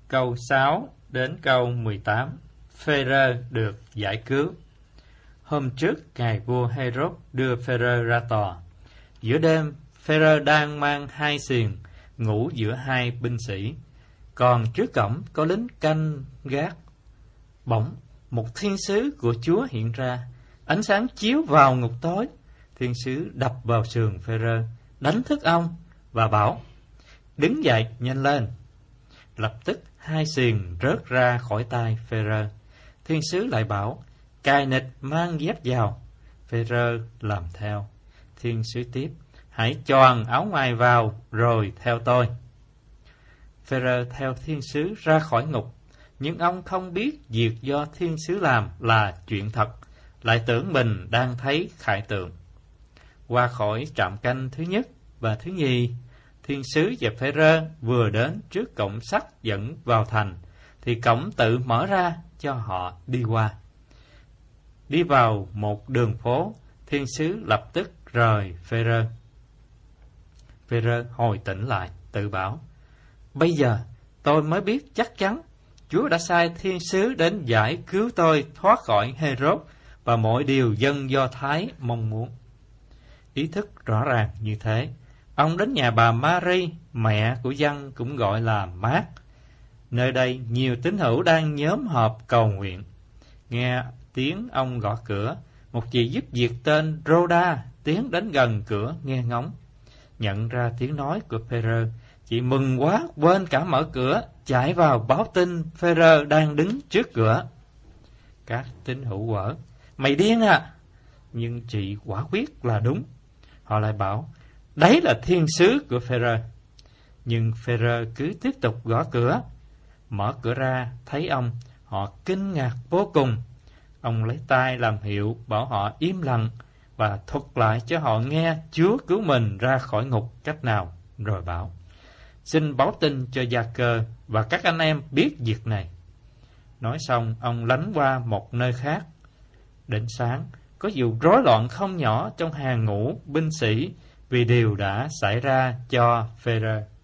câu 6 đến câu 18. Phêrô được giải cứu. Hôm trước, ngài vua Hêrôd đưa Phêrô ra tòa. Giữa đêm, Phêrô đang mang 2 xiềng, ngủ giữa 2 binh sĩ. Còn trước cổng có lính canh gác. Bỗng, một thiên sứ của Chúa hiện ra, ánh sáng chiếu vào ngục tối. Thiên sứ đập vào sườn Phêrô, đánh thức ông và bảo: đứng dậy, nhanh lên. Lập tức 2 xiềng rớt ra khỏi tay Phêrô. Thiên sứ lại bảo: cài nịt, mang dép vào. Phêrô làm theo. Thiên sứ tiếp: hãy choàng áo ngoài vào rồi theo tôi. Phêrô theo thiên sứ ra khỏi ngục, nhưng ông không biết việc do thiên sứ làm là chuyện thật, lại tưởng mình đang thấy khải tượng. Qua khỏi trạm canh thứ nhất và thứ nhì, thiên sứ và Phêrô vừa đến trước cổng sắt dẫn vào thành, thì cổng tự mở ra cho họ đi qua. Đi vào một đường phố, thiên sứ lập tức rời Phêrô. Phêrô hồi tỉnh lại, tự bảo: bây giờ tôi mới biết chắc chắn Chúa đã sai thiên sứ đến giải cứu tôi thoát khỏi Hêrôd và mọi điều dân Do Thái mong muốn. Ý thức rõ ràng như thế, ông đến nhà bà Mary, mẹ của dân cũng gọi là Mát. Nơi đây nhiều tín hữu đang nhóm họp cầu nguyện. Nghe tiếng ông gõ cửa, một chị giúp việc tên Rhoda tiến đến gần cửa nghe ngóng. Nhận ra tiếng nói của Phêrô, chị mừng quá quên cả mở cửa, chạy vào báo tin Phêrô đang đứng trước cửa. Các tín hữu quở: mày điên à? Nhưng chị quả quyết là đúng. Họ lại bảo: đấy là thiên sứ của Phêrô. Nhưng Phêrô cứ tiếp tục gõ cửa. Mở cửa ra thấy ông, họ kinh ngạc vô cùng. Ông lấy tay làm hiệu bảo họ im lặng và thuật lại cho họ nghe Chúa cứu mình ra khỏi ngục cách nào, rồi bảo: xin báo tin cho Gia-cơ và các anh em biết việc này. Nói xong, ông lánh qua một nơi khác. Đến sáng, có vụ rối loạn không nhỏ trong hàng ngũ binh sĩ vì điều đã xảy ra cho Phêrô.